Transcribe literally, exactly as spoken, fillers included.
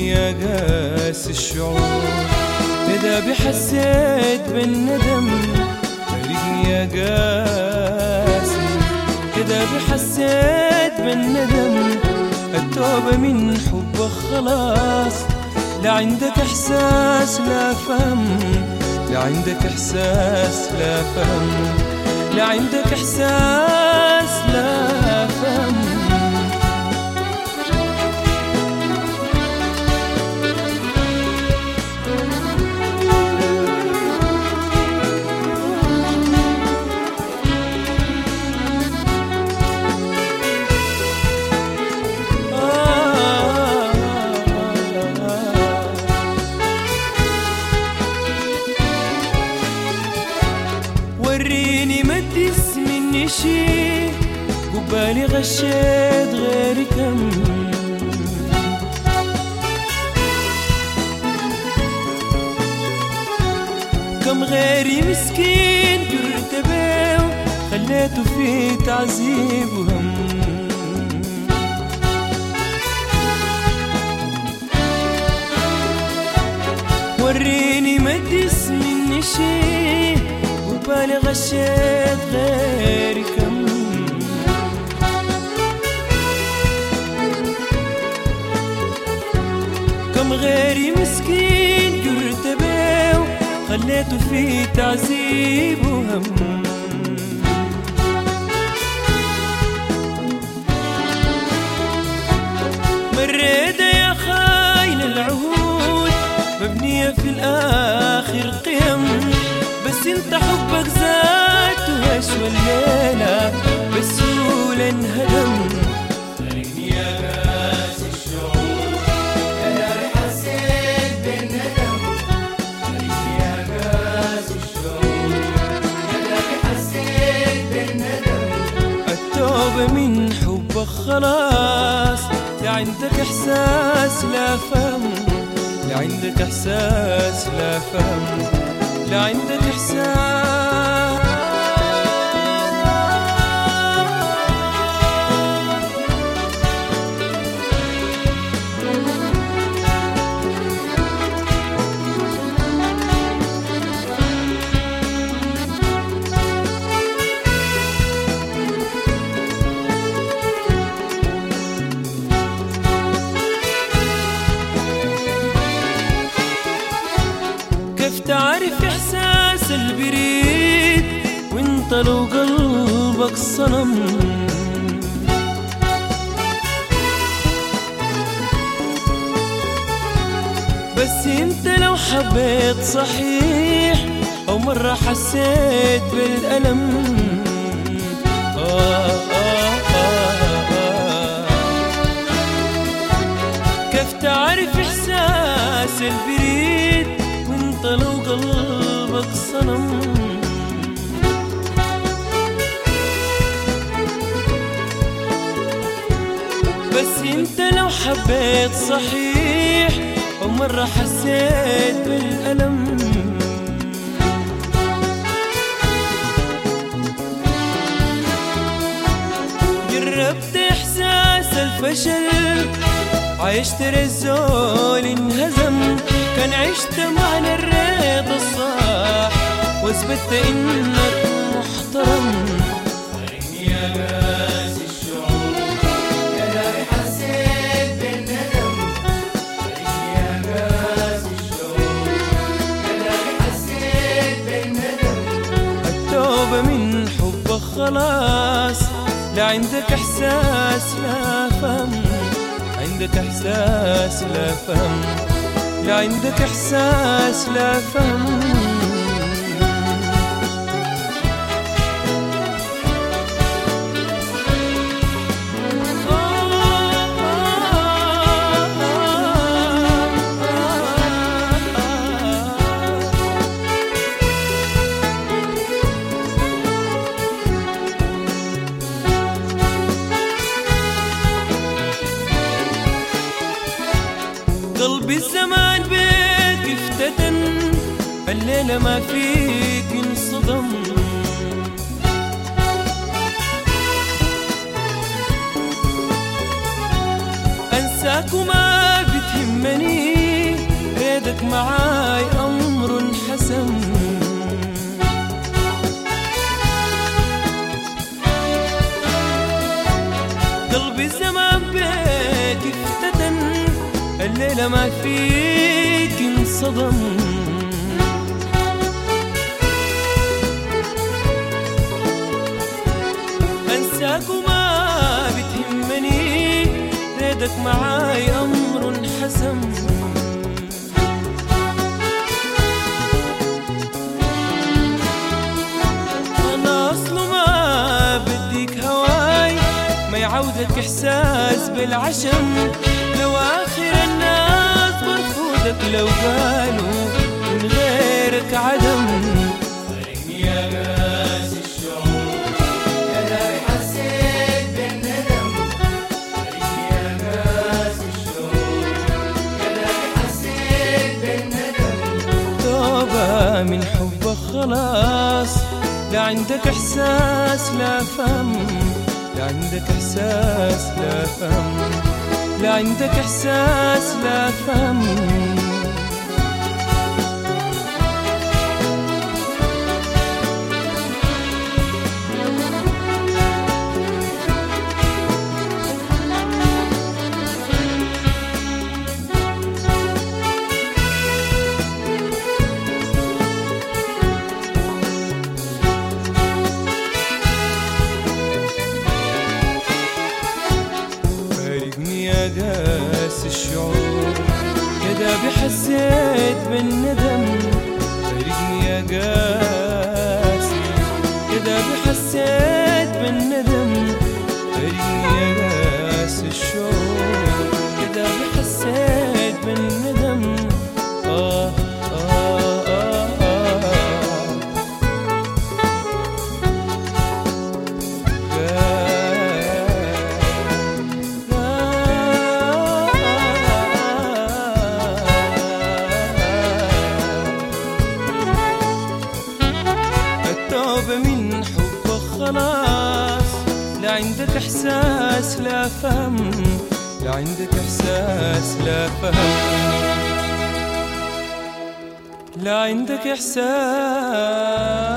يا قاس الشعور، إذا بحسيت بالندم فارقني يا قاسي، إذا بحسيت بالندم التوبة من حبك خلاص، لا عندك إحساس لا فهم، لا عندك إحساس لا فهم، لا عندك إحساس لا فهم. وريني ما تدس مني شي، قبالي غشيت غيري كم، كم غيري مسكين جرت بيه خليته في تعذيب وهم. وريني ما تدس مني شي، قبالي غشيت غيري كم، كم غيري مسكين جرت بيه خليته في تعذيب وهم. مريت يا خاين العهود مبنية في الآخر قيم، بس انت حبك ذاته اشوى الليلة بسهولة انهدم. خليني يا قاس الشعور، انا حسيت بالندم. خليني يا قاس الشعور، انا حسيت بالندم. التوبة من حبك خلاص، لا عندك احساس لا فهم، لا عندك احساس لا فهم، لا عندك إحساس. كيف تعرف إحساس البريد وانت لو قلبك صنم؟ بس انت لو حبيت صحيح أو مرة حسيت بالألم. آه آه آه آه. كيف تعرف إحساس البريد وانت لو قلبك صنم؟ بس انت لو حبيت صحيح أو مرة حسيت بالألم. جربت إحساس الفشل، عشت الزول انهزم، كان عشت معنى الرضا الصح واثبتت انك محترم. خليني يا قاس الشعور، انا حسيت بالندم. خليني يا قاس الشعور، انا حسيت بالندم. التوبة من حبك خلاص، لا عندك احساس لا فهم، عندك احساس لا فهم، لا عندك احساس لا فهم. قلبي الزمان بيك افتتن، الليلة ما فيك انصدم. انساك وما بتهم بتهمني ريدك معاي أمر حسم. قلبي زمان بيك افتتن، الليلة ما فيك انصدم. انساك وما بتهمني ريدك معاي أمر حسم. أنا أصله ما بديك هواي، ما يعودك إحساس بالعشم. لو آخر الناس برفضك لو قالوا من غيرك عدم. فارقني يا قاس الشعور يا داري حسيت بالندم. فارقني يا قاس الشعور يا داري حسيت بالندم. توبة من حبك خلاص، لا عندك إحساس لا فهم. لا عندك إحساس لا فهم. لا عندك إحساس لا فهم. يا قاس الشعور يا دابي حسيت بالندم. فارقني يا قاسي يا دابي حسيت بالندم. فارقني يا قاس الشعور يا دابي حسيت بالندم. آه آه آه آه من حبك خلاص، لا عندك إحساس لا فهم. لا عندك إحساس لا فهم. لا عندك إحساس